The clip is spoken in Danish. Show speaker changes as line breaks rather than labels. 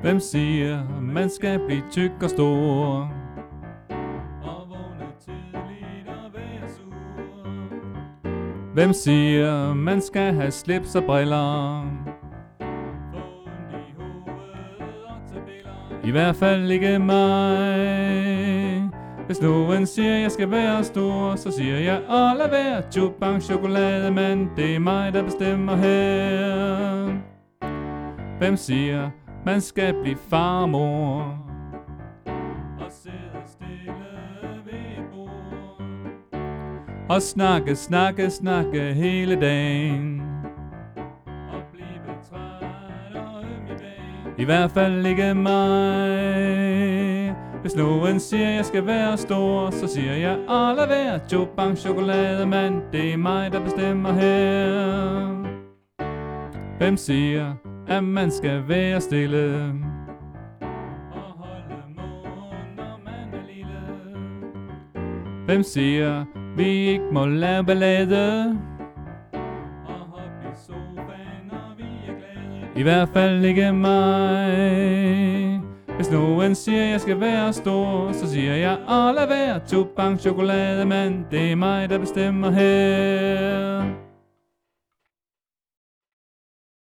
Hvem siger, man skal blive tyk og stor? Og vågne tidligt og være sur. Hvem siger, man skal have slips og briller? Få ondt i hovedet og tage billeder. I hvert fald ikke mig. Hvis nogen siger, jeg skal være stor, så siger jeg, åh lad være, chupang chokolade, men det er mig, der bestemmer her. Hvem siger, man skal blive farmor og sidde stille ved et bord og snakke hele dagen og blive træt og øm i bagen. I hvert fald ikke mig. Hvis nogen siger, jeg skal være stor, så siger jeg, åh lad være, chupang chokolade, men det er mig, der bestemmer her. Hvem siger, at man skal være stille og holde mund, når man er lille? Hvem siger, vi ikke må lave ballade og hoppe i sofaen, når vi er glade? I hvert fald ikke mig. Hvis nogen siger, jeg skal være stor, så siger jeg, åh lad være, chupang chokolade, men det er mig, der bestemmer her.